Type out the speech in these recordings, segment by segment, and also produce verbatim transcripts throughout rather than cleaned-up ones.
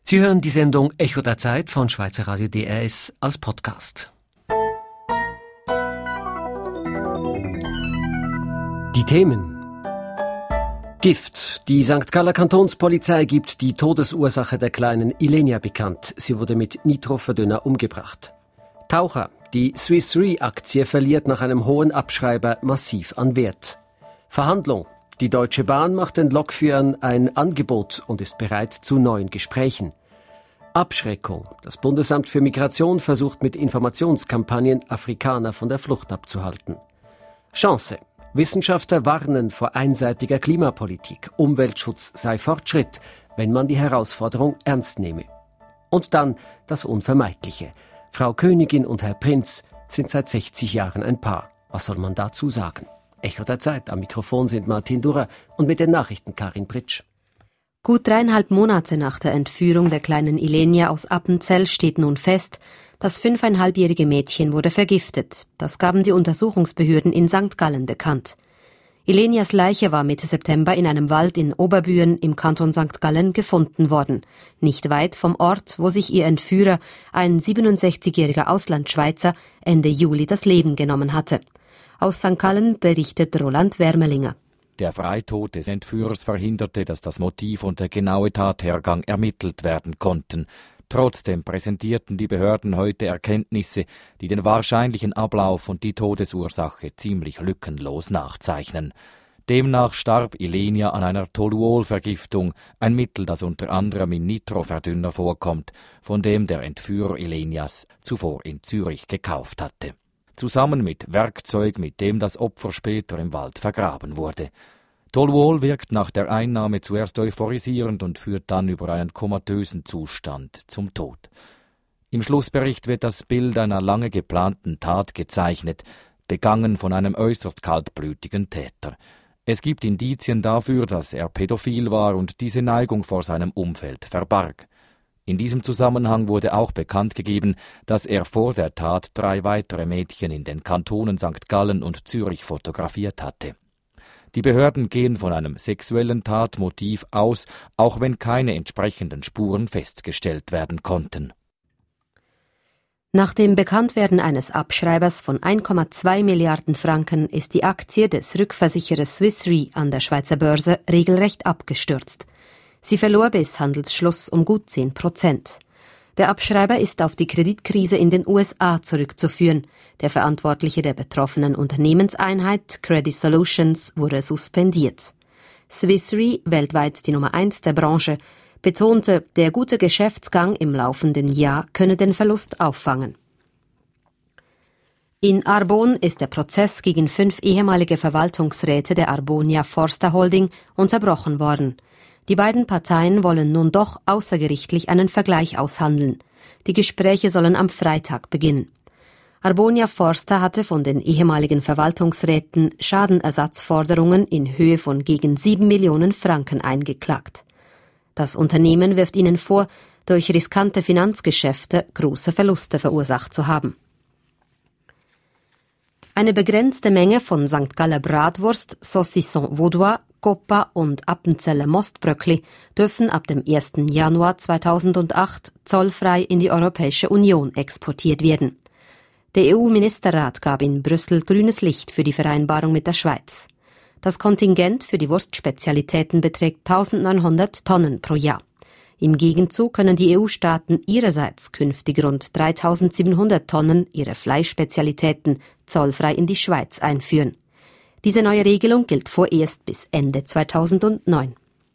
Sie hören die Sendung Echo der Zeit von Schweizer Radio D R S als Podcast. Die Themen: Gift. Die Sankt Galler Kantonspolizei gibt die Todesursache der kleinen Ilenia bekannt. Sie wurde mit Nitroverdünner umgebracht. Taucher. Die Swiss Re-Aktie verliert nach einem hohen Abschreiber massiv an Wert. Verhandlung. Die Deutsche Bahn macht den Lokführern ein Angebot und ist bereit zu neuen Gesprächen. Abschreckung. Das Bundesamt für Migration versucht mit Informationskampagnen Afrikaner von der Flucht abzuhalten. Chance. Wissenschaftler warnen vor einseitiger Klimapolitik. Umweltschutz sei Fortschritt, wenn man die Herausforderung ernst nehme. Und dann das Unvermeidliche. Frau Königin und Herr Prinz sind seit sechzig Jahren ein Paar. Was soll man dazu sagen? Echo der Zeit. Am Mikrofon sind Martin Durrer und mit den Nachrichten Karin Britsch. Gut dreieinhalb Monate nach der Entführung der kleinen Ilenia aus Appenzell steht nun fest, das fünfeinhalbjährige Mädchen wurde vergiftet. Das gaben die Untersuchungsbehörden in Sankt Gallen bekannt. Ilenias Leiche war Mitte September in einem Wald in Oberbüen im Kanton Sankt Gallen gefunden worden, nicht weit vom Ort, wo sich ihr Entführer, ein siebenundsechzigjähriger Auslandschweizer, Ende Juli das Leben genommen hatte. Aus Sankt Gallen berichtet Roland Wermelinger. Der Freitod des Entführers verhinderte, dass das Motiv und der genaue Tathergang ermittelt werden konnten. Trotzdem präsentierten die Behörden heute Erkenntnisse, die den wahrscheinlichen Ablauf und die Todesursache ziemlich lückenlos nachzeichnen. Demnach starb Ilenia an einer Toluol-Vergiftung, ein Mittel, das unter anderem in Nitroverdünner vorkommt, von dem der Entführer Ilenias zuvor in Zürich gekauft hatte. Zusammen mit Werkzeug, mit dem das Opfer später im Wald vergraben wurde. Toluol wirkt nach der Einnahme zuerst euphorisierend und führt dann über einen komatösen Zustand zum Tod. Im Schlussbericht wird das Bild einer lange geplanten Tat gezeichnet, begangen von einem äußerst kaltblütigen Täter. Es gibt Indizien dafür, dass er pädophil war und diese Neigung vor seinem Umfeld verbarg. In diesem Zusammenhang wurde auch bekannt gegeben, dass er vor der Tat drei weitere Mädchen in den Kantonen Sankt Gallen und Zürich fotografiert hatte. Die Behörden gehen von einem sexuellen Tatmotiv aus, auch wenn keine entsprechenden Spuren festgestellt werden konnten. Nach dem Bekanntwerden eines Abschreibers von ein Komma zwei Milliarden Franken ist die Aktie des Rückversicherers Swiss Re an der Schweizer Börse regelrecht abgestürzt. Sie verlor bis Handelsschluss um gut zehn Prozent. Der Abschreiber ist auf die Kreditkrise in den U S A zurückzuführen. Der Verantwortliche der betroffenen Unternehmenseinheit, Credit Solutions, wurde suspendiert. Swiss Re, weltweit die Nummer eins der Branche, betonte, der gute Geschäftsgang im laufenden Jahr könne den Verlust auffangen. In Arbon ist der Prozess gegen fünf ehemalige Verwaltungsräte der Arbonia Forster Holding unterbrochen worden. Die beiden Parteien wollen nun doch außergerichtlich einen Vergleich aushandeln. Die Gespräche sollen am Freitag beginnen. Arbonia Forster hatte von den ehemaligen Verwaltungsräten Schadenersatzforderungen in Höhe von gegen sieben Millionen Franken eingeklagt. Das Unternehmen wirft ihnen vor, durch riskante Finanzgeschäfte große Verluste verursacht zu haben. Eine begrenzte Menge von Sankt Galler Bratwurst, Saucisson Vaudois, Coppa und Appenzeller Mostbröckli dürfen ab dem ersten Januar zweitausendacht zollfrei in die Europäische Union exportiert werden. Der E U-Ministerrat gab in Brüssel grünes Licht für die Vereinbarung mit der Schweiz. Das Kontingent für die Wurstspezialitäten beträgt eintausendneunhundert Tonnen pro Jahr. Im Gegenzug können die E U-Staaten ihrerseits künftig rund dreitausendsiebenhundert Tonnen ihrer Fleischspezialitäten zollfrei in die Schweiz einführen. Diese neue Regelung gilt vorerst bis Ende zweitausendneun.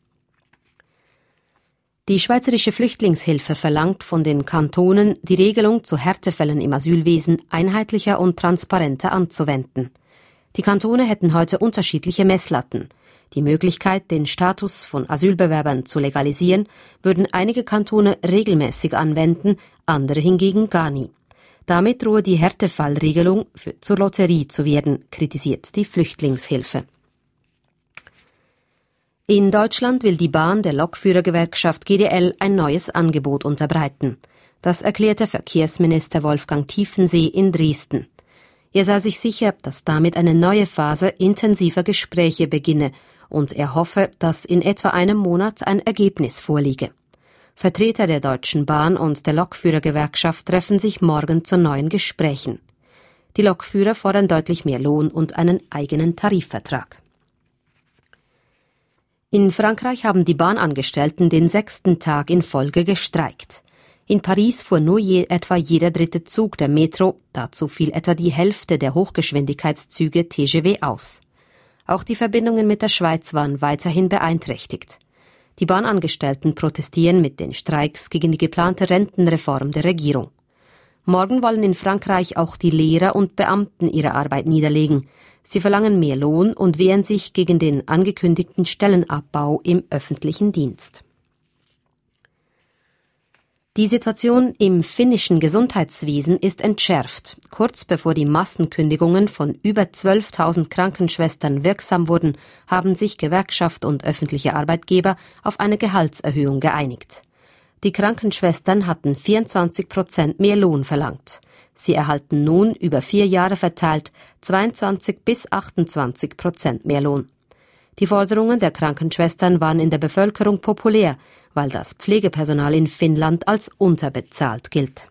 Die Schweizerische Flüchtlingshilfe verlangt von den Kantonen, die Regelung zu Härtefällen im Asylwesen einheitlicher und transparenter anzuwenden. Die Kantone hätten heute unterschiedliche Messlatten. Die Möglichkeit, den Status von Asylbewerbern zu legalisieren, würden einige Kantone regelmäßig anwenden, andere hingegen gar nie. Damit drohe die Härtefallregelung für, zur Lotterie zu werden, kritisiert die Flüchtlingshilfe. In Deutschland will die Bahn der Lokführergewerkschaft G D L ein neues Angebot unterbreiten. Das erklärte Verkehrsminister Wolfgang Tiefensee in Dresden. Er sei sich sicher, dass damit eine neue Phase intensiver Gespräche beginne und er hoffe, dass in etwa einem Monat ein Ergebnis vorliege. Vertreter der Deutschen Bahn und der Lokführergewerkschaft treffen sich morgen zu neuen Gesprächen. Die Lokführer fordern deutlich mehr Lohn und einen eigenen Tarifvertrag. In Frankreich haben die Bahnangestellten den sechsten Tag in Folge gestreikt. In Paris fuhr nur je, etwa jeder dritte Zug der Metro, dazu fiel etwa die Hälfte der Hochgeschwindigkeitszüge T G V aus. Auch die Verbindungen mit der Schweiz waren weiterhin beeinträchtigt. Die Bahnangestellten protestieren mit den Streiks gegen die geplante Rentenreform der Regierung. Morgen wollen in Frankreich auch die Lehrer und Beamten ihre Arbeit niederlegen. Sie verlangen mehr Lohn und wehren sich gegen den angekündigten Stellenabbau im öffentlichen Dienst. Die Situation im finnischen Gesundheitswesen ist entschärft. Kurz bevor die Massenkündigungen von über zwölftausend Krankenschwestern wirksam wurden, haben sich Gewerkschaft und öffentliche Arbeitgeber auf eine Gehaltserhöhung geeinigt. Die Krankenschwestern hatten vierundzwanzig Prozent mehr Lohn verlangt. Sie erhalten nun über vier Jahre verteilt zweiundzwanzig bis achtundzwanzig Prozent mehr Lohn. Die Forderungen der Krankenschwestern waren in der Bevölkerung populär, weil das Pflegepersonal in Finnland als unterbezahlt gilt.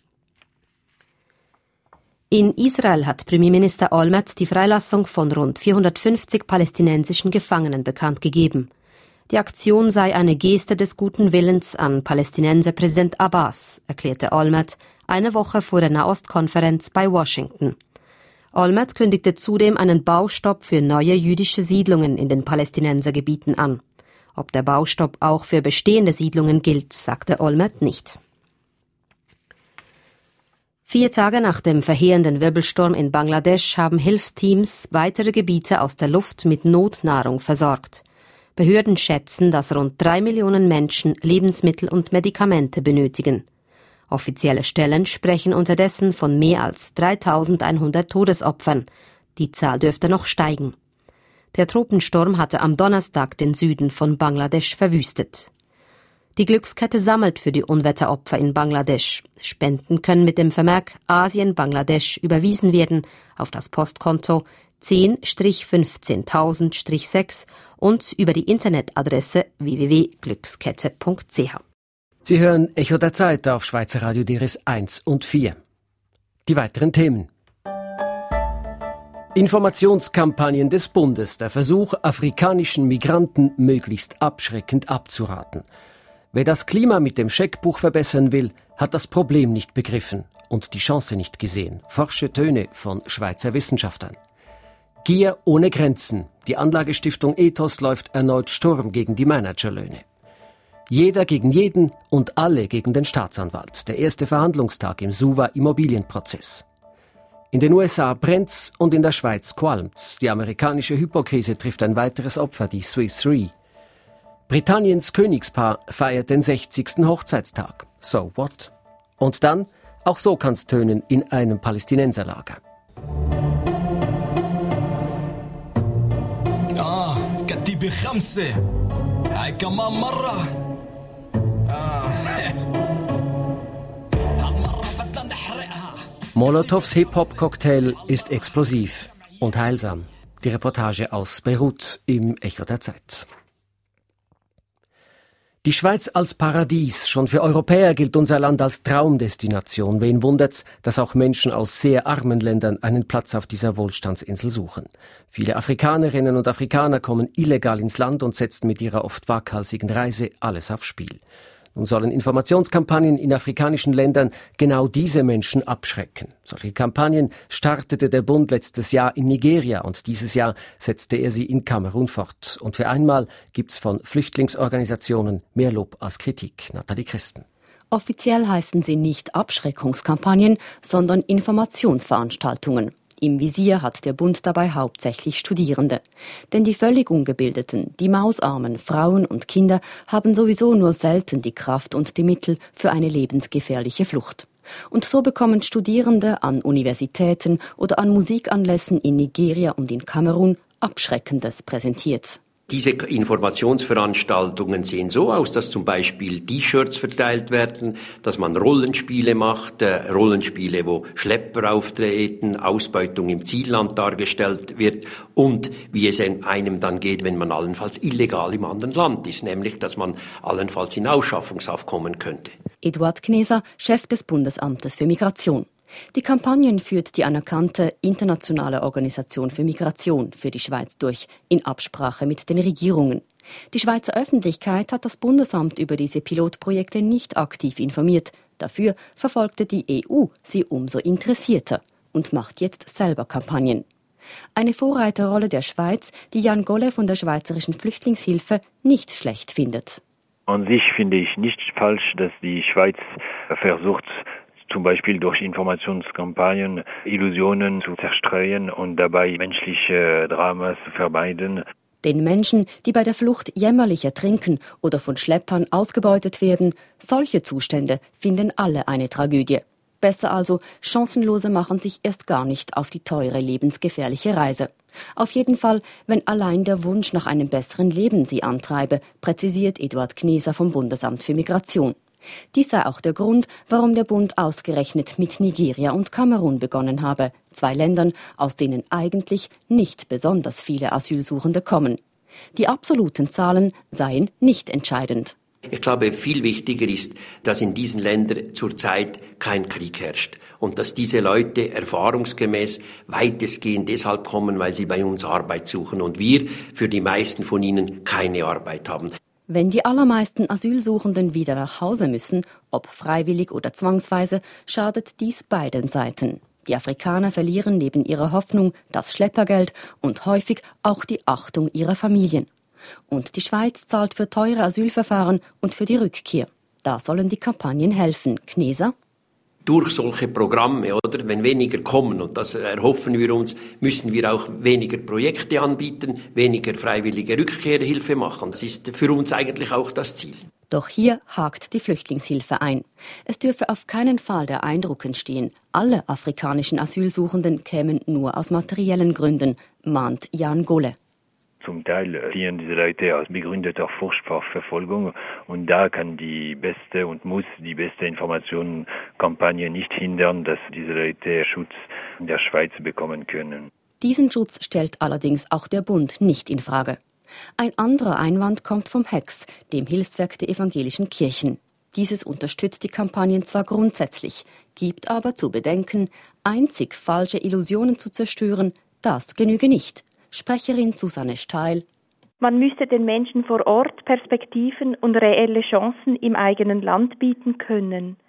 In Israel hat Premierminister Olmert die Freilassung von rund vierhundertfünfzig palästinensischen Gefangenen bekannt gegeben. Die Aktion sei eine Geste des guten Willens an Palästinenser Präsident Abbas, erklärte Olmert eine Woche vor der Nahostkonferenz bei Washington. Olmert kündigte zudem einen Baustopp für neue jüdische Siedlungen in den Palästinensergebieten an. Ob der Baustopp auch für bestehende Siedlungen gilt, sagte Olmert nicht. Vier Tage nach dem verheerenden Wirbelsturm in Bangladesch haben Hilfsteams weitere Gebiete aus der Luft mit Notnahrung versorgt. Behörden schätzen, dass rund drei Millionen Menschen Lebensmittel und Medikamente benötigen. Offizielle Stellen sprechen unterdessen von mehr als dreitausendeinhundert Todesopfern. Die Zahl dürfte noch steigen. Der Tropensturm hatte am Donnerstag den Süden von Bangladesch verwüstet. Die Glückskette sammelt für die Unwetteropfer in Bangladesch. Spenden können mit dem Vermerk Asien Bangladesch überwiesen werden auf das Postkonto zehn fünfzehntausend sechs und über die Internetadresse w w w punkt glückskette punkt c h. Sie hören Echo der Zeit auf Schweizer Radio D R S eins und vier. Die weiteren Themen. Informationskampagnen des Bundes, der Versuch, afrikanischen Migranten möglichst abschreckend abzuraten. Wer das Klima mit dem Scheckbuch verbessern will, hat das Problem nicht begriffen und die Chance nicht gesehen. Forsche Töne von Schweizer Wissenschaftlern. Gier ohne Grenzen. Die Anlagestiftung Ethos läuft erneut Sturm gegen die Managerlöhne. Jeder gegen jeden und alle gegen den Staatsanwalt. Der erste Verhandlungstag im Suva-Immobilienprozess. In den U S A brennt's und in der Schweiz qualmt's. Die amerikanische Hypokrise trifft ein weiteres Opfer, die Swiss Re. Britanniens Königspaar feiert den sechzigsten Hochzeitstag. So what? Und dann, auch so kann's tönen in einem Palästinenserlager. Ah, كتيبي خمسة هاي كمان مرة Molotows Hip-Hop-Cocktail ist explosiv und heilsam. Die Reportage aus Beirut im Echo der Zeit. Die Schweiz als Paradies. Schon für Europäer gilt unser Land als Traumdestination. Wen wundert's, dass auch Menschen aus sehr armen Ländern einen Platz auf dieser Wohlstandsinsel suchen. Viele Afrikanerinnen und Afrikaner kommen illegal ins Land und setzen mit ihrer oft waghalsigen Reise alles aufs Spiel. Nun sollen Informationskampagnen in afrikanischen Ländern genau diese Menschen abschrecken. Solche Kampagnen startete der Bund letztes Jahr in Nigeria und dieses Jahr setzte er sie in Kamerun fort. Und für einmal gibt's von Flüchtlingsorganisationen mehr Lob als Kritik. Nathalie Christen. Offiziell heißen sie nicht Abschreckungskampagnen, sondern Informationsveranstaltungen. Im Visier hat der Bund dabei hauptsächlich Studierende. Denn die völlig Ungebildeten, die mausarmen Frauen und Kinder haben sowieso nur selten die Kraft und die Mittel für eine lebensgefährliche Flucht. Und so bekommen Studierende an Universitäten oder an Musikanlässen in Nigeria und in Kamerun Abschreckendes präsentiert. Diese Informationsveranstaltungen sehen so aus, dass zum Beispiel T-Shirts verteilt werden, dass man Rollenspiele macht, äh, Rollenspiele, wo Schlepper auftreten, Ausbeutung im Zielland dargestellt wird und wie es einem dann geht, wenn man allenfalls illegal im anderen Land ist, nämlich, dass man allenfalls in Ausschaffungshaft kommen könnte. Eduard Kneser, Chef des Bundesamtes für Migration. Die Kampagnen führt die anerkannte Internationale Organisation für Migration für die Schweiz durch, in Absprache mit den Regierungen. Die Schweizer Öffentlichkeit hat das Bundesamt über diese Pilotprojekte nicht aktiv informiert. Dafür verfolgte die E U sie umso interessierter und macht jetzt selber Kampagnen. Eine Vorreiterrolle der Schweiz, die Jan Golle von der Schweizerischen Flüchtlingshilfe nicht schlecht findet. An sich finde ich nicht falsch, dass die Schweiz versucht, zum Beispiel durch Informationskampagnen Illusionen zu zerstreuen und dabei menschliche Dramas zu vermeiden. Den Menschen, die bei der Flucht jämmerlich ertrinken oder von Schleppern ausgebeutet werden, solche Zustände finden alle eine Tragödie. Besser also, Chancenlose machen sich erst gar nicht auf die teure, lebensgefährliche Reise. Auf jeden Fall, wenn allein der Wunsch nach einem besseren Leben sie antreibe, präzisiert Eduard Kneser vom Bundesamt für Migration. Dies sei auch der Grund, warum der Bund ausgerechnet mit Nigeria und Kamerun begonnen habe, zwei Ländern, aus denen eigentlich nicht besonders viele Asylsuchende kommen. Die absoluten Zahlen seien nicht entscheidend. Ich glaube, viel wichtiger ist, dass in diesen Ländern zurzeit kein Krieg herrscht und dass diese Leute erfahrungsgemäß weitestgehend deshalb kommen, weil sie bei uns Arbeit suchen und wir für die meisten von ihnen keine Arbeit haben. Wenn die allermeisten Asylsuchenden wieder nach Hause müssen, ob freiwillig oder zwangsweise, schadet dies beiden Seiten. Die Afrikaner verlieren neben ihrer Hoffnung das Schleppergeld und häufig auch die Achtung ihrer Familien. Und die Schweiz zahlt für teure Asylverfahren und für die Rückkehr. Da sollen die Kampagnen helfen. Kneser? Durch solche Programme, oder, wenn weniger kommen, und das erhoffen wir uns, müssen wir auch weniger Projekte anbieten, weniger freiwillige Rückkehrhilfe machen. Das ist für uns eigentlich auch das Ziel. Doch hier hakt die Flüchtlingshilfe ein. Es dürfe auf keinen Fall der Eindruck entstehen, alle afrikanischen Asylsuchenden kämen nur aus materiellen Gründen, mahnt Jan Golle. Zum Teil fliehen diese Leute aus begründeter Furcht vor Verfolgung und da kann die beste und muss die beste Informationskampagne nicht hindern, dass diese Leute Schutz in der Schweiz bekommen können. Diesen Schutz stellt allerdings auch der Bund nicht in Frage. Ein anderer Einwand kommt vom H E X, dem Hilfswerk der evangelischen Kirchen. Dieses unterstützt die Kampagnen zwar grundsätzlich, gibt aber zu bedenken, einzig falsche Illusionen zu zerstören, das genüge nicht. Sprecherin Susanne Steil. Man müsste den Menschen vor Ort Perspektiven und reelle Chancen im eigenen Land bieten können.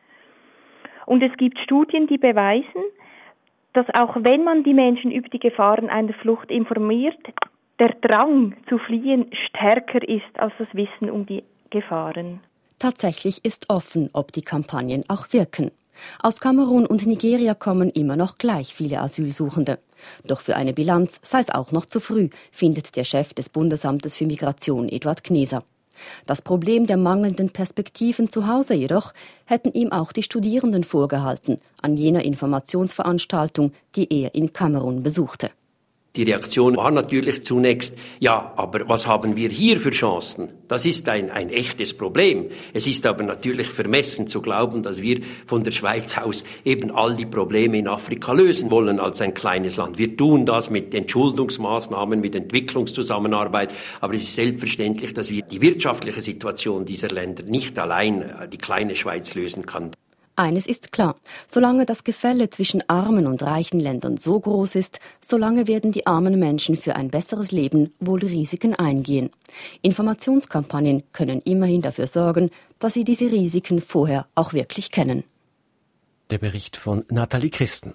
Und es gibt Studien, die beweisen, dass auch wenn man die Menschen über die Gefahren einer Flucht informiert, der Drang zu fliehen stärker ist als das Wissen um die Gefahren. Tatsächlich ist offen, ob die Kampagnen auch wirken. Aus Kamerun und Nigeria kommen immer noch gleich viele Asylsuchende. Doch für eine Bilanz sei es auch noch zu früh, findet der Chef des Bundesamtes für Migration, Eduard Kneser. Das Problem der mangelnden Perspektiven zu Hause jedoch hätten ihm auch die Studierenden vorgehalten an jener Informationsveranstaltung, die er in Kamerun besuchte. Die Reaktion war natürlich zunächst, ja, aber was haben wir hier für Chancen? Das ist ein, ein echtes Problem. Es ist aber natürlich vermessen zu glauben, dass wir von der Schweiz aus eben all die Probleme in Afrika lösen wollen als ein kleines Land. Wir tun das mit Entschuldungsmaßnahmen, mit Entwicklungszusammenarbeit, aber es ist selbstverständlich, dass wir die wirtschaftliche Situation dieser Länder nicht allein die kleine Schweiz lösen kann. Eines ist klar, solange das Gefälle zwischen armen und reichen Ländern so groß ist, solange werden die armen Menschen für ein besseres Leben wohl Risiken eingehen. Informationskampagnen können immerhin dafür sorgen, dass sie diese Risiken vorher auch wirklich kennen. Der Bericht von Nathalie Christen.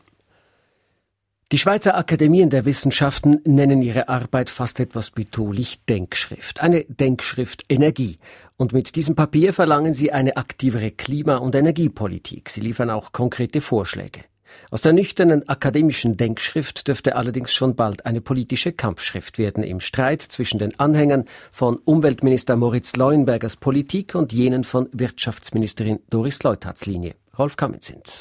Die Schweizer Akademien der Wissenschaften nennen ihre Arbeit fast etwas betulich Denkschrift. Eine Denkschrift Energie. Und mit diesem Papier verlangen sie eine aktivere Klima- und Energiepolitik. Sie liefern auch konkrete Vorschläge. Aus der nüchternen akademischen Denkschrift dürfte allerdings schon bald eine politische Kampfschrift werden im Streit zwischen den Anhängern von Umweltminister Moritz Leuenbergers Politik und jenen von Wirtschaftsministerin Doris Leuthardts Linie. Rolf Kaminzins.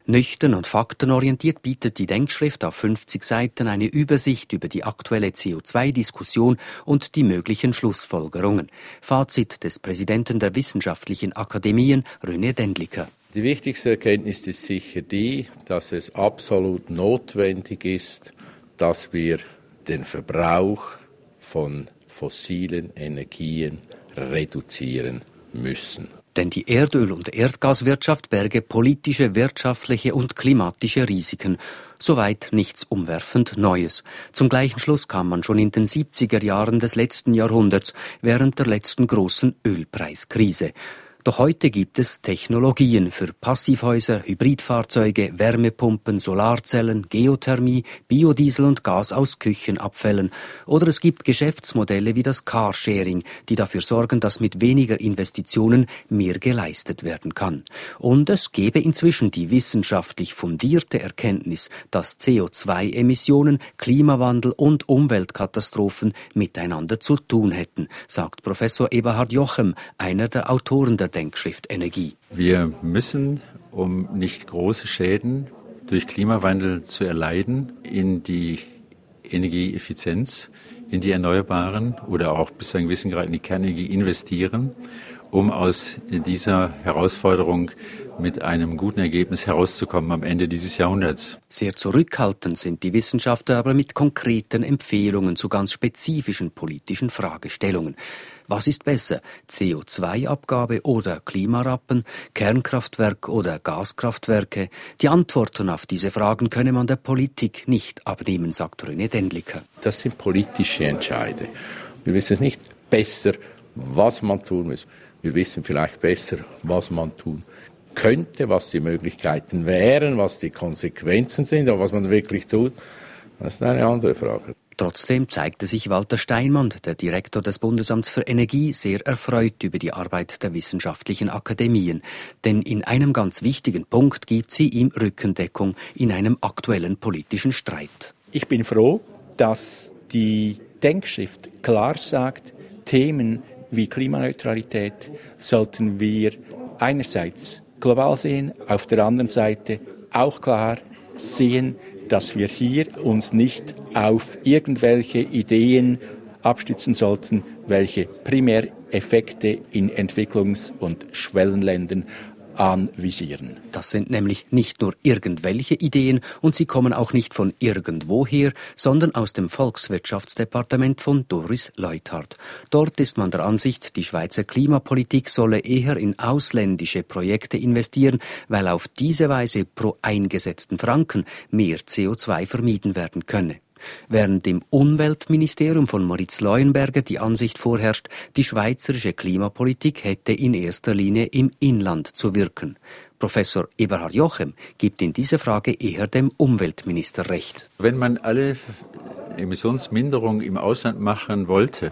Nüchtern und faktenorientiert bietet die Denkschrift auf fünfzig Seiten eine Übersicht über die aktuelle C O zwei Diskussion und die möglichen Schlussfolgerungen. Fazit des Präsidenten der Wissenschaftlichen Akademien, René Dendlicker. Die wichtigste Erkenntnis ist sicher die, dass es absolut notwendig ist, dass wir den Verbrauch von fossilen Energien reduzieren müssen. Denn die Erdöl- und Erdgaswirtschaft berge politische, wirtschaftliche und klimatische Risiken. Soweit nichts umwerfend Neues. Zum gleichen Schluss kam man schon in den siebziger Jahren des letzten Jahrhunderts, während der letzten großen Ölpreiskrise. Doch heute gibt es Technologien für Passivhäuser, Hybridfahrzeuge, Wärmepumpen, Solarzellen, Geothermie, Biodiesel und Gas aus Küchenabfällen. Oder es gibt Geschäftsmodelle wie das Carsharing, die dafür sorgen, dass mit weniger Investitionen mehr geleistet werden kann. Und es gäbe inzwischen die wissenschaftlich fundierte Erkenntnis, dass C O zwei Emissionen, Klimawandel und Umweltkatastrophen miteinander zu tun hätten, sagt Professor Eberhard Jochem, einer der Autoren der Denkschrift Energie. Wir müssen, um nicht große Schäden durch Klimawandel zu erleiden, in die Energieeffizienz, in die Erneuerbaren oder auch bis zu einem gewissen Grad in die Kernenergie investieren, um aus dieser Herausforderung mit einem guten Ergebnis herauszukommen am Ende dieses Jahrhunderts. Sehr zurückhaltend sind die Wissenschaftler aber mit konkreten Empfehlungen zu ganz spezifischen politischen Fragestellungen. Was ist besser, C O zwei Abgabe oder Klimarappen, Kernkraftwerk oder Gaskraftwerke? Die Antworten auf diese Fragen könne man der Politik nicht abnehmen, sagt René Dendlicker. Das sind politische Entscheide. Wir wissen nicht besser, was man tun muss. Wir wissen vielleicht besser, was man tun könnte, was die Möglichkeiten wären, was die Konsequenzen sind, aber was man wirklich tut, das ist eine andere Frage. Trotzdem zeigte sich Walter Steinmann, der Direktor des Bundesamts für Energie, sehr erfreut über die Arbeit der wissenschaftlichen Akademien. Denn in einem ganz wichtigen Punkt gibt sie ihm Rückendeckung in einem aktuellen politischen Streit. Ich bin froh, dass die Denkschrift klar sagt, Themen wie Klimaneutralität sollten wir einerseits global sehen, auf der anderen Seite auch klar sehen, dass wir hier uns nicht auf irgendwelche Ideen abstützen sollten, welche Primäreffekte in Entwicklungs- und Schwellenländern anvisieren. Das sind nämlich nicht nur irgendwelche Ideen und sie kommen auch nicht von irgendwoher, sondern aus dem Volkswirtschaftsdepartement von Doris Leuthard. Dort ist man der Ansicht, die Schweizer Klimapolitik solle eher in ausländische Projekte investieren, weil auf diese Weise pro eingesetzten Franken mehr C O zwei vermieden werden könne. Während im Umweltministerium von Moritz Leuenberger die Ansicht vorherrscht, die schweizerische Klimapolitik hätte in erster Linie im Inland zu wirken. Professor Eberhard Jochem gibt in dieser Frage eher dem Umweltminister recht. Wenn man alle Emissionsminderung im Ausland machen wollte,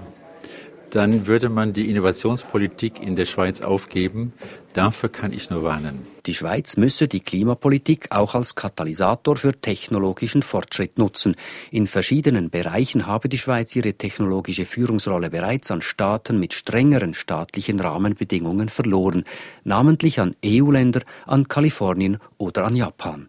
dann würde man die Innovationspolitik in der Schweiz aufgeben. Dafür kann ich nur warnen. Die Schweiz müsse die Klimapolitik auch als Katalysator für technologischen Fortschritt nutzen. In verschiedenen Bereichen habe die Schweiz ihre technologische Führungsrolle bereits an Staaten mit strengeren staatlichen Rahmenbedingungen verloren, namentlich an E U-Länder, an Kalifornien oder an Japan.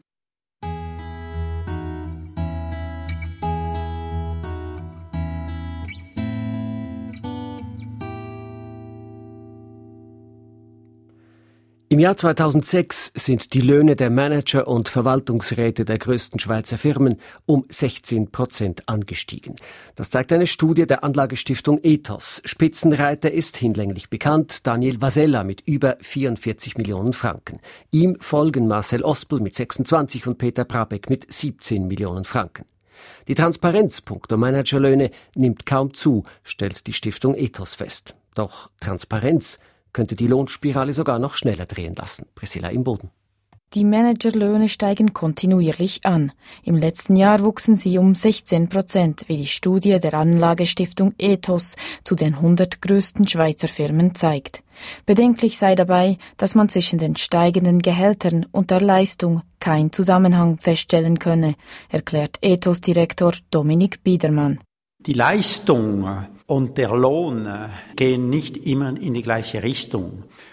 Im Jahr zweitausendsechs sind die Löhne der Manager und Verwaltungsräte der größten Schweizer Firmen um sechzehn Prozent angestiegen. Das zeigt eine Studie der Anlagestiftung Ethos. Spitzenreiter ist hinlänglich bekannt, Daniel Vasella mit über vierundvierzig Millionen Franken. Ihm folgen Marcel Ospel mit sechsundzwanzig und Peter Brabeck mit siebzehn Millionen Franken. Die Transparenz punkto Managerlöhne nimmt kaum zu, stellt die Stiftung Ethos fest. Doch Transparenz könnte die Lohnspirale sogar noch schneller drehen lassen. Priscilla Imboden. Die Managerlöhne steigen kontinuierlich an. Im letzten Jahr wuchsen sie um sechzehn Prozent, wie die Studie der Anlagestiftung Ethos zu den hundert größten Schweizer Firmen zeigt. Bedenklich sei dabei, dass man zwischen den steigenden Gehältern und der Leistung keinen Zusammenhang feststellen könne, erklärt Ethos-Direktor Dominik Biedermann. Die Leistung und der Lohn gehen nicht immer in die gleiche Richtung.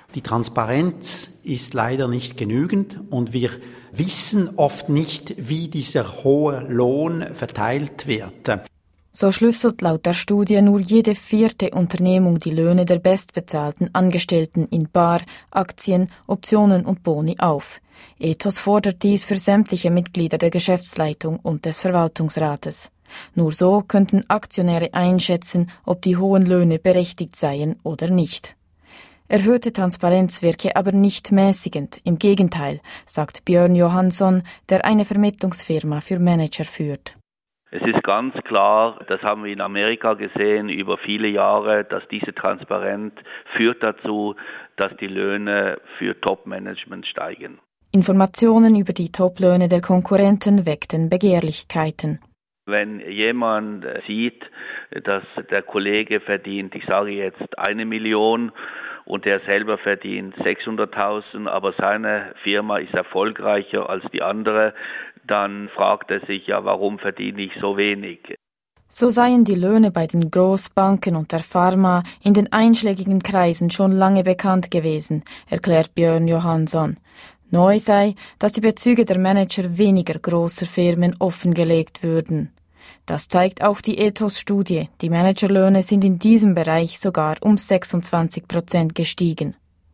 Die Transparenz ist leider nicht genügend und wir wissen oft nicht, wie dieser hohe Lohn verteilt wird. So schlüsselt laut der Studie nur jede vierte Unternehmung die Löhne der bestbezahlten Angestellten in Bar, Aktien, Optionen und Boni auf. Ethos fordert dies für sämtliche Mitglieder der Geschäftsleitung und des Verwaltungsrates. Nur so könnten Aktionäre einschätzen, ob die hohen Löhne berechtigt seien oder nicht. Erhöhte Transparenz wirke aber nicht mäßigend, im Gegenteil, sagt Björn Johansson, der eine Vermittlungsfirma für Manager führt. Es ist ganz klar, das haben wir in Amerika gesehen über viele Jahre, dass diese Transparenz führt dazu, dass die Löhne für Top-Management steigen. Informationen über die Top-Löhne der Konkurrenten weckten Begehrlichkeiten. Wenn jemand sieht, dass der Kollege verdient, ich sage jetzt eine Million und er selber verdient sechshunderttausend, aber seine Firma ist erfolgreicher als die andere, dann fragt er sich ja, warum verdiene ich so wenig? So seien die Löhne bei den Großbanken und der Pharma in den einschlägigen Kreisen schon lange bekannt gewesen, erklärt Björn Johansson. Neu sei, dass die Bezüge der Manager weniger großer Firmen offengelegt würden. Das zeigt auch die Ethos-Studie. Die Managerlöhne sind in diesem Bereich sogar um sechsundzwanzig Prozent gestiegen.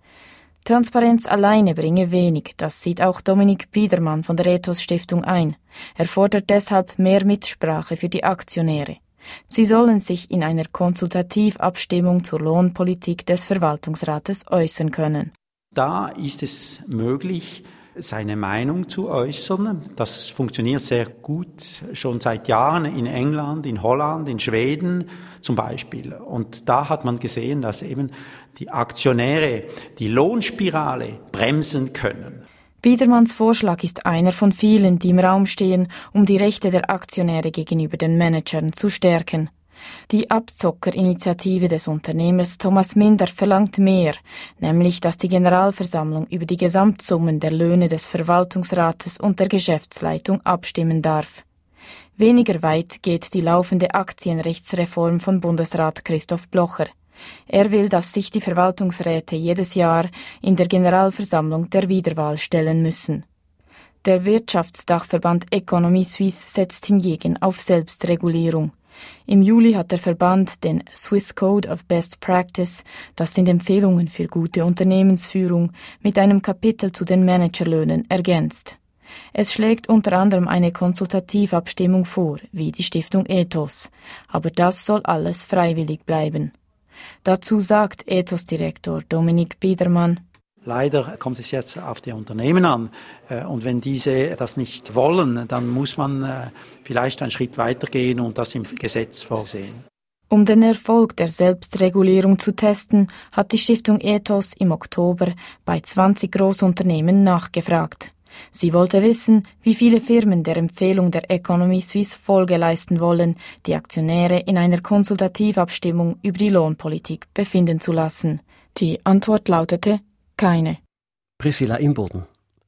Transparenz alleine bringe wenig, das sieht auch Dominik Biedermann von der Ethos-Stiftung ein. Er fordert deshalb mehr Mitsprache für die Aktionäre. Sie sollen sich in einer Konsultativabstimmung zur Lohnpolitik des Verwaltungsrates äußern können. Da ist es möglich, seine Meinung zu äußern. Das funktioniert sehr gut schon seit Jahren in England, in Holland, in Schweden zum Beispiel. Und da hat man gesehen, dass eben die Aktionäre die Lohnspirale bremsen können. Biedermanns Vorschlag ist einer von vielen, die im Raum stehen, um die Rechte der Aktionäre gegenüber den Managern zu stärken. Die Abzockerinitiative des Unternehmers Thomas Minder verlangt mehr, nämlich dass die Generalversammlung über die Gesamtsummen der Löhne des Verwaltungsrates und der Geschäftsleitung abstimmen darf. Weniger weit geht die laufende Aktienrechtsreform von Bundesrat Christoph Blocher. Er will, dass sich die Verwaltungsräte jedes Jahr in der Generalversammlung der Wiederwahl stellen müssen. Der Wirtschaftsdachverband Economie Suisse setzt hingegen auf Selbstregulierung. Im Juli hat der Verband den Swiss Code of Best Practice, das sind Empfehlungen für gute Unternehmensführung, mit einem Kapitel zu den Managerlöhnen ergänzt. Es schlägt unter anderem eine Konsultativabstimmung vor, wie die Stiftung Ethos. Aber das soll alles freiwillig bleiben. Dazu sagt Ethos-Direktor Dominik Biedermann: Leider kommt es jetzt auf die Unternehmen an. Und wenn diese das nicht wollen, dann muss man vielleicht einen Schritt weitergehen und das im Gesetz vorsehen. Um den Erfolg der Selbstregulierung zu testen, hat die Stiftung Ethos im Oktober bei zwanzig Großunternehmen nachgefragt. Sie wollte wissen, wie viele Firmen der Empfehlung der Economie Suisse Folge leisten wollen, die Aktionäre in einer Konsultativabstimmung über die Lohnpolitik befinden zu lassen. Die Antwort lautete: keine. Priscilla Imboden.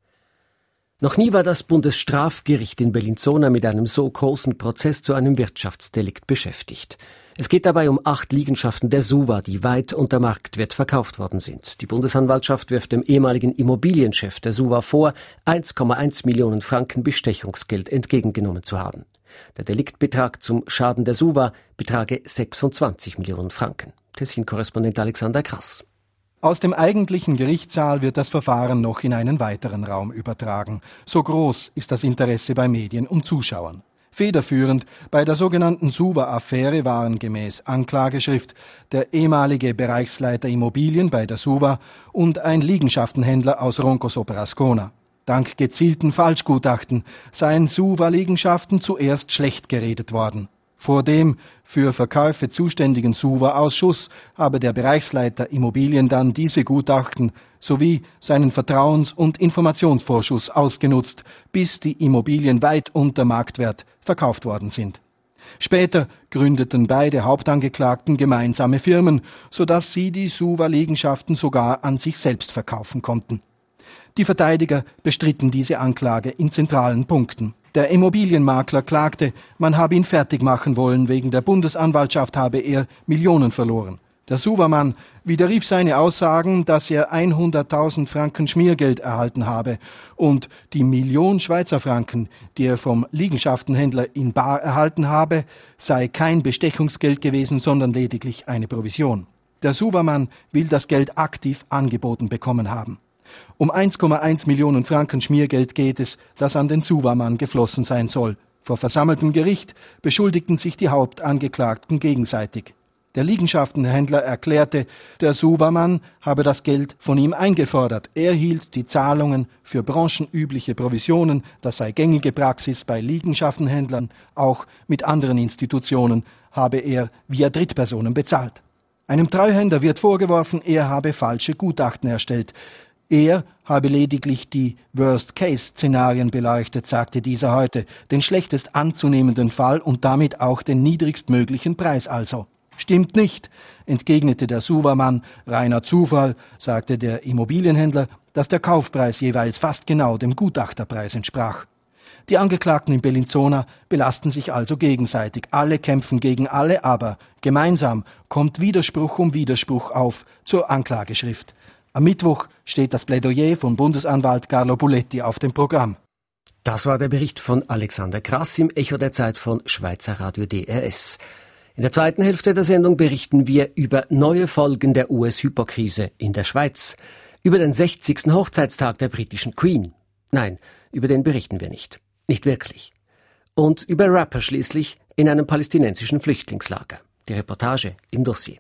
Noch nie war das Bundesstrafgericht in Bellinzona mit einem so großen Prozess zu einem Wirtschaftsdelikt beschäftigt. Es geht dabei um acht Liegenschaften der SUVA, die weit unter Marktwert verkauft worden sind. Die Bundesanwaltschaft wirft dem ehemaligen Immobilienchef der SUVA vor, eins Komma eins Millionen Franken Bestechungsgeld entgegengenommen zu haben. Der Deliktbetrag zum Schaden der SUVA betrage sechsundzwanzig Millionen Franken. Tessin-Korrespondent Alexander Krass. Aus dem eigentlichen Gerichtssaal wird das Verfahren noch in einen weiteren Raum übertragen. So groß ist das Interesse bei Medien und Zuschauern. Federführend bei der sogenannten SUVA-Affäre waren gemäß Anklageschrift der ehemalige Bereichsleiter Immobilien bei der SUVA und ein Liegenschaftenhändler aus Ronco sopra Ascona. Dank gezielten Falschgutachten seien SUVA-Liegenschaften zuerst schlecht geredet worden. Vor dem für Verkäufe zuständigen SUVA-Ausschuss habe der Bereichsleiter Immobilien dann diese Gutachten sowie seinen Vertrauens- und Informationsvorschuss ausgenutzt, bis die Immobilien weit unter Marktwert verkauft worden sind. Später gründeten beide Hauptangeklagten gemeinsame Firmen, sodass sie die SUVA-Liegenschaften sogar an sich selbst verkaufen konnten. Die Verteidiger bestritten diese Anklage in zentralen Punkten. Der Immobilienmakler klagte, man habe ihn fertig machen wollen, wegen der Bundesanwaltschaft habe er Millionen verloren. Der Suvermann widerrief seine Aussagen, dass er hunderttausend Franken Schmiergeld erhalten habe und die Million Schweizer Franken, die er vom Liegenschaftenhändler in bar erhalten habe, sei kein Bestechungsgeld gewesen, sondern lediglich eine Provision. Der Suvermann will das Geld aktiv angeboten bekommen haben. Um eins Komma eins Millionen Franken Schmiergeld geht es, das an den Suvermann geflossen sein soll. Vor versammeltem Gericht beschuldigten sich die Hauptangeklagten gegenseitig. Der Liegenschaftenhändler erklärte, der Suvermann habe das Geld von ihm eingefordert. Er hielt die Zahlungen für branchenübliche Provisionen, das sei gängige Praxis bei Liegenschaftenhändlern, auch mit anderen Institutionen habe er via Drittpersonen bezahlt. Einem Treuhänder wird vorgeworfen, er habe falsche Gutachten erstellt. Er habe lediglich die Worst-Case-Szenarien beleuchtet, sagte dieser heute, den schlechtest anzunehmenden Fall und damit auch den niedrigstmöglichen Preis also. Stimmt nicht, entgegnete der Suvermann. Reiner Zufall, sagte der Immobilienhändler, dass der Kaufpreis jeweils fast genau dem Gutachterpreis entsprach. Die Angeklagten in Bellinzona belasten sich also gegenseitig. Alle kämpfen gegen alle, aber gemeinsam kommt Widerspruch um Widerspruch auf zur Anklageschrift. Am Mittwoch steht das Plädoyer von Bundesanwalt Carlo Buletti auf dem Programm. Das war der Bericht von Alexander Krass im Echo der Zeit von Schweizer Radio D R S. In der zweiten Hälfte der Sendung berichten wir über neue Folgen der U S-Hypokrise in der Schweiz, über den sechzigsten Hochzeitstag der britischen Queen. Nein, über den berichten wir nicht. Nicht wirklich. Und über Rapper schließlich in einem palästinensischen Flüchtlingslager. Die Reportage im Dossier.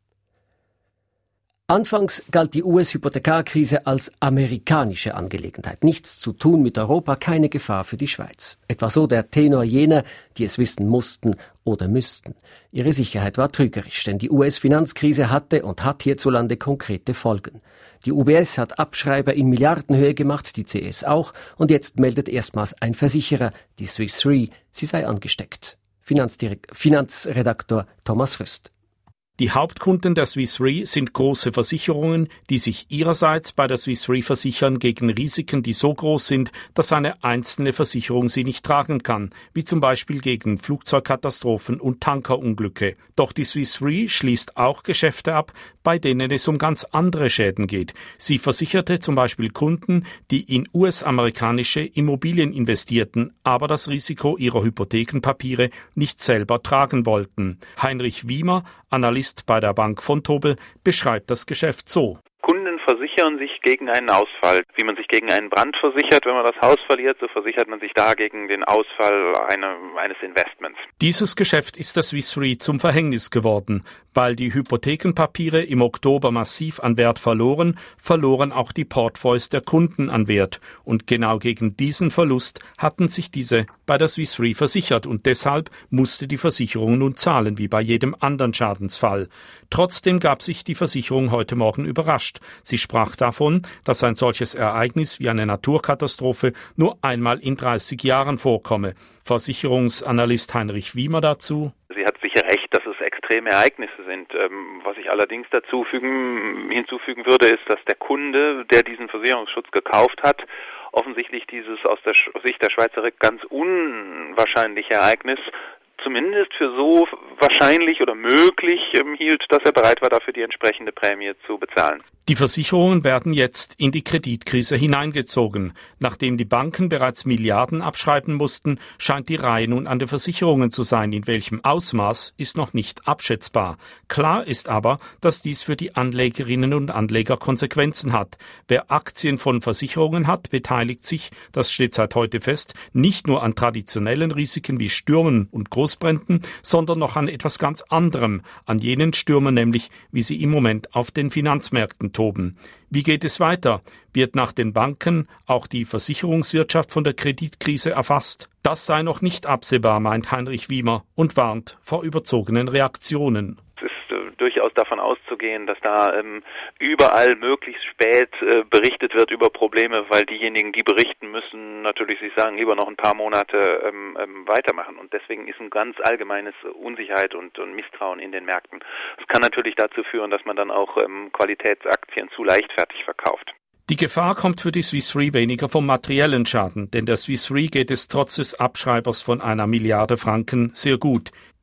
Anfangs galt die U S-Hypothekarkrise als amerikanische Angelegenheit. Nichts zu tun mit Europa, keine Gefahr für die Schweiz. Etwa so der Tenor jener, die es wissen mussten oder müssten. Ihre Sicherheit war trügerisch, denn die U S-Finanzkrise hatte und hat hierzulande konkrete Folgen. Die U B S hat Abschreiber in Milliardenhöhe gemacht, die C S auch, und jetzt meldet erstmals ein Versicherer, die Swiss Re, sie sei angesteckt. Finanzdirekt- Finanzredaktor Thomas Röst. Die Hauptkunden der Swiss Re sind große Versicherungen, die sich ihrerseits bei der Swiss Re versichern gegen Risiken, die so groß sind, dass eine einzelne Versicherung sie nicht tragen kann, wie zum Beispiel gegen Flugzeugkatastrophen und Tankerunglücke. Doch die Swiss Re schließt auch Geschäfte ab, bei denen es um ganz andere Schäden geht. Sie versicherte zum Beispiel Kunden, die in U S-amerikanische Immobilien investierten, aber das Risiko ihrer Hypothekenpapiere nicht selber tragen wollten. Heinrich Wiemer, Analyst bei der Bank Vontobel, beschreibt das Geschäft so. Kunden versichern sich gegen einen Ausfall. Wie man sich gegen einen Brand versichert, wenn man das Haus verliert, so versichert man sich da gegen den Ausfall eine, eines Investments. Dieses Geschäft ist der Swiss Re zum Verhängnis geworden. Weil die Hypothekenpapiere im Oktober massiv an Wert verloren, verloren auch die Portfolios der Kunden an Wert. Und genau gegen diesen Verlust hatten sich diese bei der Swiss Re versichert und deshalb musste die Versicherung nun zahlen, wie bei jedem anderen Schadensfall. Trotzdem gab sich die Versicherung heute Morgen überrascht. Sie sprach davon, dass ein solches Ereignis wie eine Naturkatastrophe nur einmal in dreißig Jahren vorkomme. Versicherungsanalyst Heinrich Wiemer dazu. Sie hat sicher recht, dass es extreme Ereignisse sind. Was ich allerdings dazu fügen, hinzufügen würde, ist, dass der Kunde, der diesen Versicherungsschutz gekauft hat, offensichtlich dieses aus der Sicht der Schweizer ganz unwahrscheinliche Ereignis zumindest für so wahrscheinlich oder möglich ähm, hielt, dass er bereit war, dafür die entsprechende Prämie zu bezahlen. Die Versicherungen werden jetzt in die Kreditkrise hineingezogen. Nachdem die Banken bereits Milliarden abschreiben mussten, scheint die Reihe nun an den Versicherungen zu sein. In welchem Ausmaß ist noch nicht abschätzbar. Klar ist aber, dass dies für die Anlegerinnen und Anleger Konsequenzen hat. Wer Aktien von Versicherungen hat, beteiligt sich, das steht seit heute fest, nicht nur an traditionellen Risiken wie Stürmen und Großbränden, sondern noch an etwas ganz anderem, an jenen Stürmen nämlich, wie sie im Moment auf den Finanzmärkten toben. Wie geht es weiter? Wird nach den Banken auch die Versicherungswirtschaft von der Kreditkrise erfasst? Das sei noch nicht absehbar, meint Heinrich Wiemer und warnt vor überzogenen Reaktionen. Es ist äh, durchaus davon auszugehen, dass da ähm, überall möglichst spät äh, berichtet wird über Probleme, weil diejenigen, die berichten müssen, natürlich sich sagen, lieber noch ein paar Monate ähm, ähm, weitermachen. Und deswegen ist ein ganz allgemeines Unsicherheit und, und Misstrauen in den Märkten. Das kann natürlich dazu führen, dass man dann auch ähm, Qualitätsaktien zu leichtfertig verkauft. Die Gefahr kommt für die Swiss Re weniger vom materiellen Schaden, denn der Swiss Re geht es trotz des Abschreibers von einer Milliarde Franken sehr gut.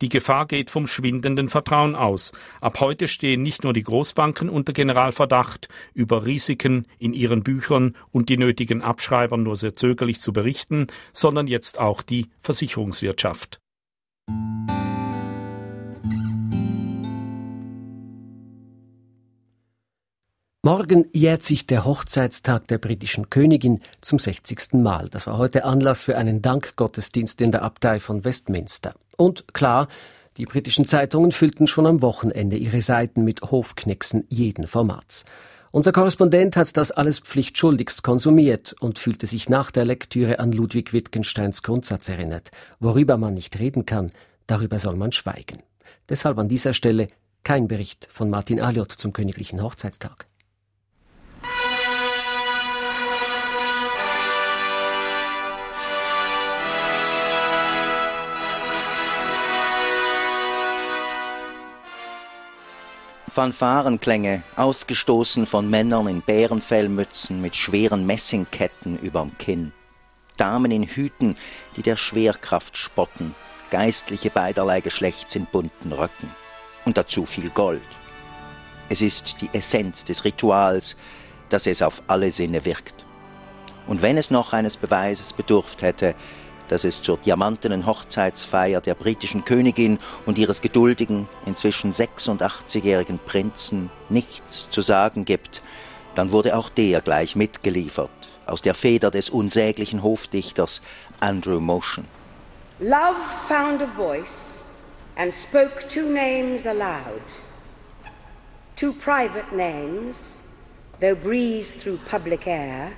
Die Gefahr geht vom schwindenden Vertrauen aus. Ab heute stehen nicht nur die Großbanken unter Generalverdacht, über Risiken in ihren Büchern und die nötigen Abschreiber nur sehr zögerlich zu berichten, sondern jetzt auch die Versicherungswirtschaft. Morgen jährt sich der Hochzeitstag der britischen Königin zum sechzigsten Mal. Das war heute Anlass für einen Dankgottesdienst in der Abtei von Westminster. Und klar, die britischen Zeitungen füllten schon am Wochenende ihre Seiten mit Hofknicksen jeden Formats. Unser Korrespondent hat das alles pflichtschuldigst konsumiert und fühlte sich nach der Lektüre an Ludwig Wittgensteins Grundsatz erinnert. Worüber man nicht reden kann, darüber soll man schweigen. Deshalb an dieser Stelle kein Bericht von Martin Aliot zum königlichen Hochzeitstag. Fanfarenklänge, ausgestoßen von Männern in Bärenfellmützen mit schweren Messingketten überm Kinn. Damen in Hüten, die der Schwerkraft spotten, Geistliche beiderlei Geschlechts in bunten Röcken. Und dazu viel Gold. Es ist die Essenz des Rituals, dass es auf alle Sinne wirkt. Und wenn es noch eines Beweises bedurft hätte, dass es zur diamantenen Hochzeitsfeier der britischen Königin und ihres geduldigen, inzwischen sechsundachtzigjährigen Prinzen nichts zu sagen gibt, dann wurde auch der gleich mitgeliefert, aus der Feder des unsäglichen Hofdichters Andrew Motion. Love found a voice and spoke two names aloud, two private names, though breathed through public air,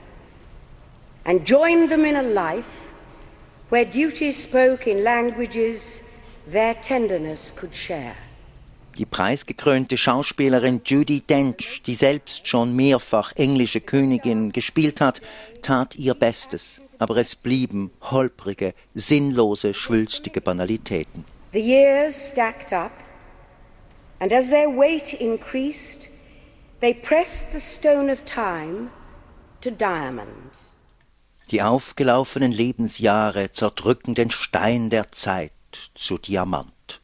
and joined them in a life where duty spoke in languages their tenderness could share. Die preisgekrönte Schauspielerin Judi Dench, die selbst schon mehrfach englische Königin gespielt hat, tat ihr Bestes, aber es blieben holprige, sinnlose, schwülstige Banalitäten. The years stacked up, and as their weight increased, they pressed the stone of time to diamond. Die aufgelaufenen Lebensjahre zerdrücken den Stein der Zeit zu Diamant.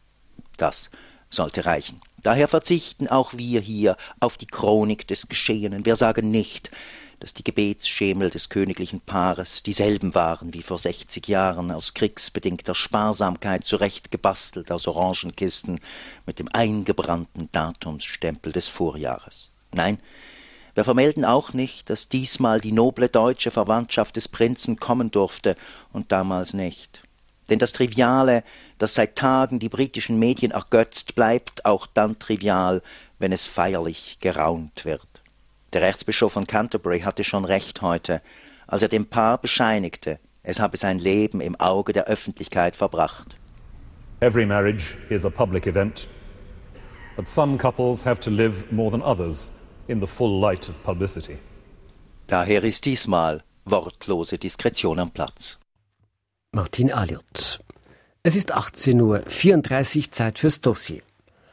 Das sollte reichen. Daher verzichten auch wir hier auf die Chronik des Geschehenen. Wir sagen nicht, dass die Gebetsschemel des königlichen Paares dieselben waren wie vor sechzig Jahren, aus kriegsbedingter Sparsamkeit zurechtgebastelt aus Orangenkisten mit dem eingebrannten Datumsstempel des Vorjahres. Nein, wir vermelden auch nicht, dass diesmal die noble deutsche Verwandtschaft des Prinzen kommen durfte und damals nicht. Denn das Triviale, das seit Tagen die britischen Medien ergötzt, bleibt auch dann trivial, wenn es feierlich geraunt wird. Der Erzbischof von Canterbury hatte schon recht heute, als er dem Paar bescheinigte, es habe sein Leben im Auge der Öffentlichkeit verbracht. Every marriage is a public event, but some couples have to live more than others in the full light of publicity. Daher ist diesmal wortlose Diskretion am Platz. Martin Aliot. Es ist achtzehn Uhr vierunddreißig, Zeit fürs Dossier.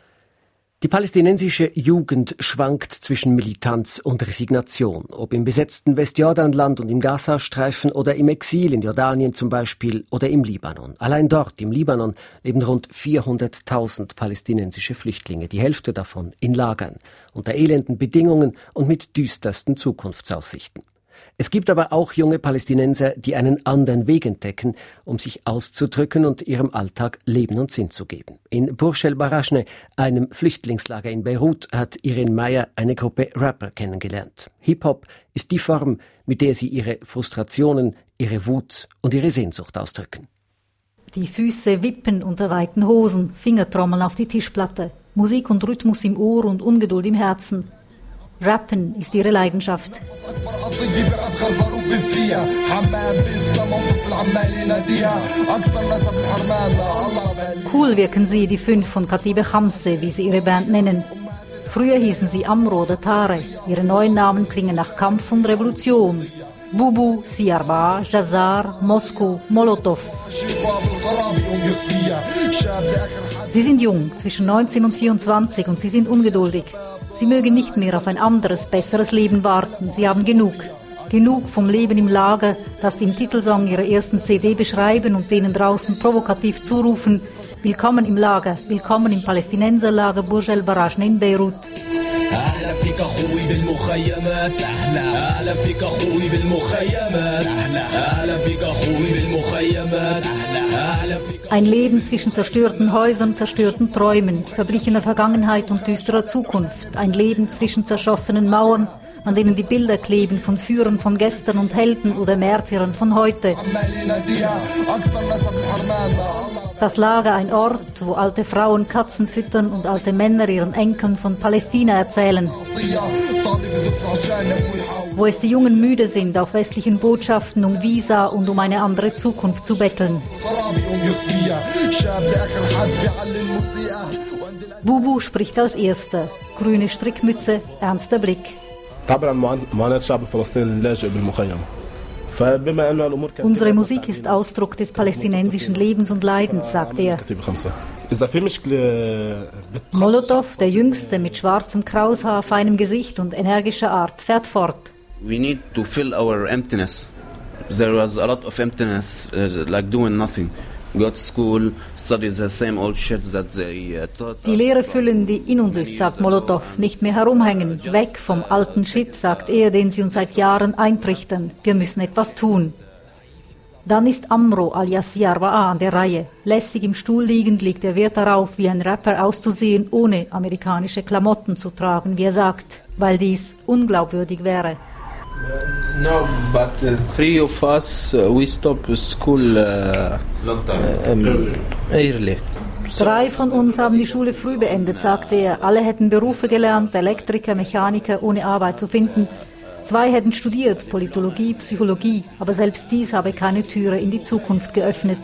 Die palästinensische Jugend schwankt zwischen Militanz und Resignation, ob im besetzten Westjordanland und im Gazastreifen oder im Exil in Jordanien zum Beispiel oder im Libanon. Allein dort, im Libanon, leben rund vierhunderttausend palästinensische Flüchtlinge, die Hälfte davon in Lagern, unter elenden Bedingungen und mit düstersten Zukunftsaussichten. Es gibt aber auch junge Palästinenser, die einen anderen Weg entdecken, um sich auszudrücken und ihrem Alltag Leben und Sinn zu geben. In Burj El Barajneh, einem Flüchtlingslager in Beirut, hat Irene Meyer eine Gruppe Rapper kennengelernt. Hip-Hop ist die Form, mit der sie ihre Frustrationen, ihre Wut und ihre Sehnsucht ausdrücken. Die Füße wippen unter weiten Hosen, Fingertrommeln auf die Tischplatte, Musik und Rhythmus im Ohr und Ungeduld im Herzen. Rappen ist ihre Leidenschaft. Cool wirken sie, die fünf von Katibe Khamse, wie sie ihre Band nennen. Früher hießen sie Amro oder Tare. Ihre neuen Namen klingen nach Kampf und Revolution. Bubu, Siarba, Jazar, Moskau, Molotow. Sie sind jung, zwischen neunzehn und vierundzwanzig, und sie sind ungeduldig. Sie mögen nicht mehr auf ein anderes, besseres Leben warten. Sie haben genug. Genug vom Leben im Lager, das sie im Titelsong ihrer ersten C D beschreiben und denen draußen provokativ zurufen: Willkommen im Lager, willkommen im Palästinenserlager Burj el Barajne in Beirut. أهلا فيك أخوي بالمخيمات أهلا أهلا فيك أخوي بالمخيمات أهلا أهلا فيك أخوي بالمخيمات أهلا أهلا فيك. Ein Leben zwischen zerstörten Häusern, zerstörten Träumen, verblichener Vergangenheit und düsterer Zukunft. Ein Leben zwischen zerschossenen Mauern, an denen die Bilder kleben von Führern von gestern und Helden oder Märtyrern von heute. Das Lager, ein Ort, wo alte Frauen Katzen füttern und alte Männer ihren Enkeln von Palästina erzählen. Wo es die Jungen müde sind, auf westlichen Botschaften um Visa und um eine andere Zukunft zu betteln. Bubu spricht als Erster. Grüne Strickmütze, ernster Blick. Unsere Musik ist Ausdruck des palästinensischen Lebens und Leidens, sagt er. Molotow, der Jüngste mit schwarzem Kraushaar, feinem Gesicht und energischer Art, fährt fort. We need to fill our emptiness. There was a lot of emptiness, uh, like doing nothing. Go to school, study the same old shit that they uh, taught. Die Leere füllen, die in uns ist, sagt Molotow. Nicht mehr herumhängen. Weg vom alten Shit, sagt er, den sie uns seit Jahren eintrichtern. Wir müssen etwas tun. Dann ist Amro alias Yarwa an der Reihe. Lässig im Stuhl liegend legt er Wert darauf, wie ein Rapper auszusehen, ohne amerikanische Klamotten zu tragen, wie er sagt, weil dies unglaubwürdig wäre. No, but uh, three of us, uh, we stopped school uh, long time um, early. Drei von uns haben die Schule früh beendet, sagte er. Alle hätten Berufe gelernt, Elektriker, Mechaniker, ohne Arbeit zu finden. Zwei hätten studiert, Politologie, Psychologie, aber selbst dies habe keine Türe in die Zukunft geöffnet.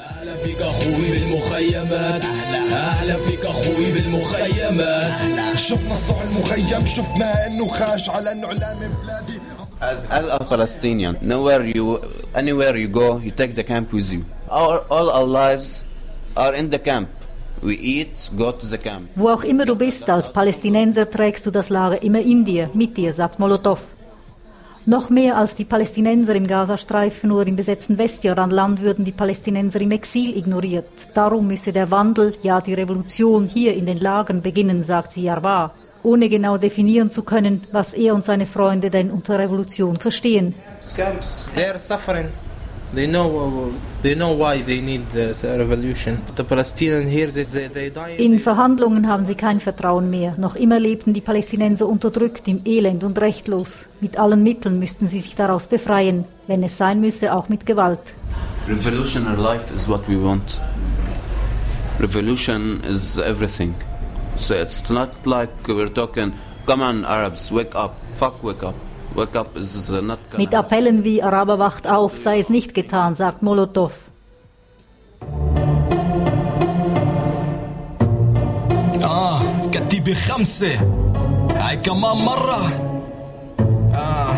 As, as a Palestinian, nowhere you, anywhere you go, you take the camp with you. Our, all our lives are in the camp. We eat, go to the camp. Wo auch immer du bist, als Palästinenser trägst du das Lager immer in dir, mit dir, sagt Molotow. Noch mehr als die Palästinenser im Gazastreifen oder im besetzten Westjordanland würden die Palästinenser im Exil ignoriert. Darum müsse der Wandel, ja die Revolution hier in den Lagern beginnen, sagt sie Yarwa, ohne genau definieren zu können, was er und seine Freunde denn unter Revolution verstehen. Scamps, they are suffering. They know, they know why they need a revolution. The Palestinians here, they, they die. In Verhandlungen haben sie kein Vertrauen mehr. Noch immer lebten die Palästinenser unterdrückt, im Elend und rechtlos. Mit allen Mitteln müssten sie sich daraus befreien, wenn es sein müsse, auch mit Gewalt. Revolutionary life is what we want. Revolution is everything. So it's not like we're talking, come on Arabs, wake up, fuck wake up. Wake up is not gonna. Mit Appellen wie Araber wacht auf, sei es nicht getan, sagt Molotow. آه كتيبة خمسة هاي كمان مرة آه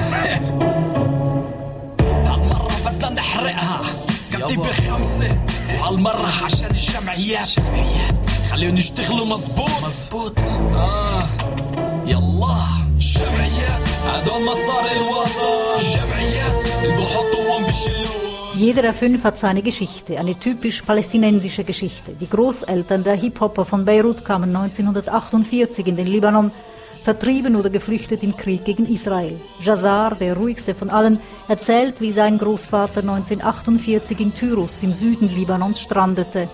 هالمرة بدنا نحرقها كتيبة خمسة وهالمرة عشان الجمعيات خليهم يشتغلوا مظبوط مظبوط آه يلا جمعيات هدول مصاري الوطن جمعيات اللي بحطوهم بالشلوت. Jeder der fünf hat seine Geschichte, eine typisch palästinensische Geschichte. Die Großeltern der Hip-Hopper von Beirut kamen neunzehnhundertachtundvierzig in den Libanon, vertrieben oder geflüchtet im Krieg gegen Israel. Jazar, der ruhigste von allen, erzählt, wie sein Großvater neunzehnhundertachtundvierzig in Tyrus im Süden Libanons strandete.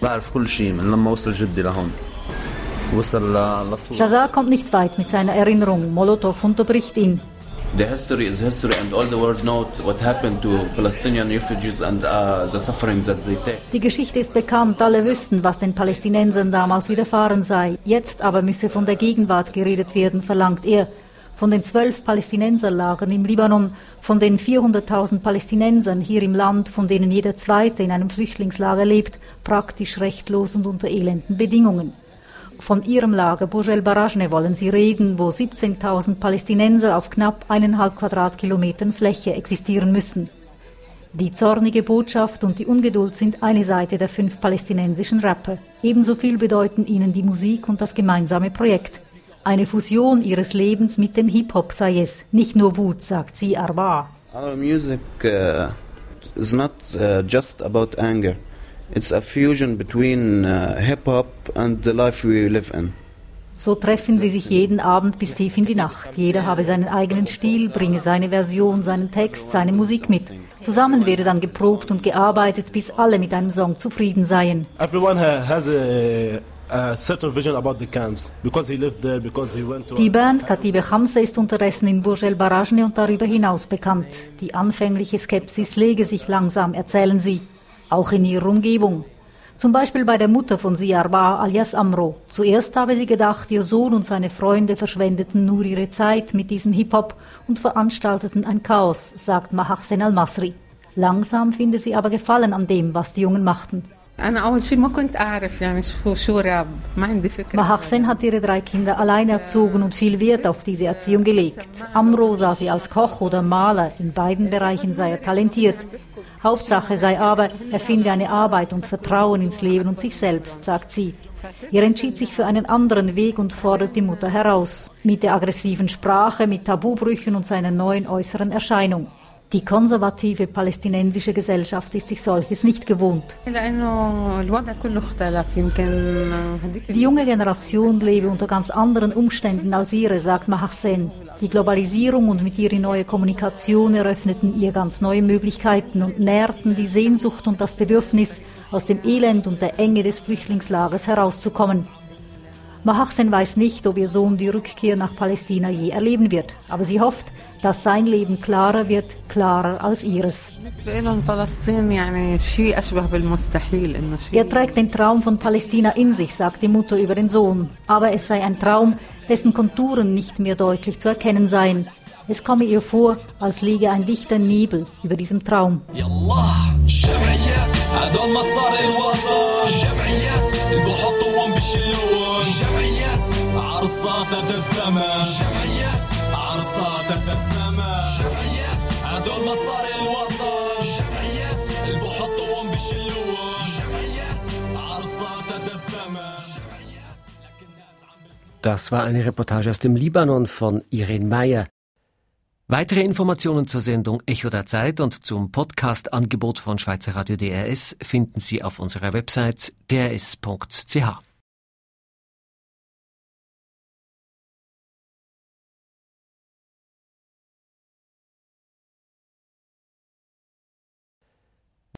Jazar kommt nicht weit mit seiner Erinnerung. Molotow unterbricht ihn. The history is history and all the world knows what happened to Palestinian refugees and uh, the suffering that they take. Die Geschichte ist bekannt, alle wüssten, was den Palästinensern damals widerfahren sei. Jetzt aber müsse von der Gegenwart geredet werden, verlangt er. Von den zwölf Palästinenserlagern im Libanon, von den vierhunderttausend Palästinensern hier im Land, von denen jeder Zweite in einem Flüchtlingslager lebt, praktisch rechtlos und unter elenden Bedingungen. Von ihrem Lager Burj el Barajne wollen sie reden, wo siebzehntausend Palästinenser auf knapp eineinhalb Quadratkilometern Fläche existieren müssen. Die zornige Botschaft und die Ungeduld sind eine Seite der fünf palästinensischen Rapper. Ebenso viel bedeuten ihnen die Musik und das gemeinsame Projekt. Eine Fusion ihres Lebens mit dem Hip-Hop sei es, nicht nur Wut, sagt sie Arba. Our music uh, is not uh, just about anger. It's a fusion between uh, hip-hop and the life we live in. So treffen sie sich jeden Abend bis tief in die Nacht. Jeder habe seinen eigenen Stil, bringe seine Version, seinen Text, seine Musik mit. Zusammen werde dann geprobt und gearbeitet, bis alle mit einem Song zufrieden seien. Everyone has a, a certain vision about the camps because he lived there, because he went to. Die Band Katibe Khamse ist unterdessen in Burj El Barajneh und darüber hinaus bekannt. Die anfängliche Skepsis lege sich langsam, erzählen sie, auch in ihrer Umgebung. Zum Beispiel bei der Mutter von Ziyarba alias Amro. Zuerst habe sie gedacht, ihr Sohn und seine Freunde verschwendeten nur ihre Zeit mit diesem Hip-Hop und veranstalteten ein Chaos, sagt Mahahsen al-Masri. Langsam finde sie aber Gefallen an dem, was die Jungen machten. Mahahsen hat ihre drei Kinder allein erzogen und viel Wert auf diese Erziehung gelegt. Amro sah sie als Koch oder Maler, in beiden Bereichen sei er talentiert. Hauptsache sei aber, er finde eine Arbeit und Vertrauen ins Leben und sich selbst, sagt sie. Er entschied sich für einen anderen Weg und fordert die Mutter heraus. Mit der aggressiven Sprache, mit Tabubrüchen und seiner neuen äußeren Erscheinung. Die konservative palästinensische Gesellschaft ist sich solches nicht gewohnt. Die junge Generation lebe unter ganz anderen Umständen als ihre, sagt Mahahsen. Die Globalisierung und mit ihr die neue Kommunikation eröffneten ihr ganz neue Möglichkeiten und nährten die Sehnsucht und das Bedürfnis, aus dem Elend und der Enge des Flüchtlingslagers herauszukommen. Mahahsen weiß nicht, ob ihr Sohn die Rückkehr nach Palästina je erleben wird, aber sie hofft, dass sein Leben klarer wird, klarer als ihres. Er trägt den Traum von Palästina in sich, sagt die Mutter über den Sohn. Aber es sei ein Traum, dessen Konturen nicht mehr deutlich zu erkennen seien. Es komme ihr vor, als liege ein dichter Nebel über diesem Traum. Das war eine Reportage aus dem Libanon von Irene Meyer. Weitere Informationen zur Sendung Echo der Zeit und zum Podcast-Angebot von Schweizer Radio D R S finden Sie auf unserer Website d r s punkt c h.